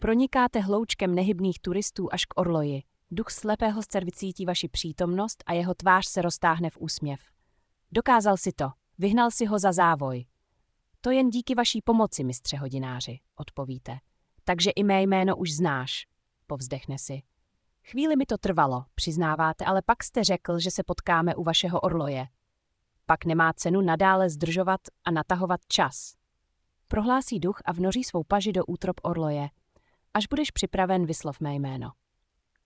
Pronikáte hloučkem nehybných turistů až k orloji. Duch slepého zcer vycítí vaši přítomnost a jeho tvář se roztáhne v úsměv. Dokázal si to, vyhnal si ho za závoj. To jen díky vaší pomoci, mistře hodináři, odpovíte. Takže i mé jméno už znáš, povzdechne si. Chvíli mi to trvalo, přiznáváte, ale pak jste řekl, že se potkáme u vašeho orloje. Pak nemá cenu nadále zdržovat a natahovat čas. Prohlásí duch a vnoří svou paži do útrob orloje. Až budeš připraven, vyslov mé jméno.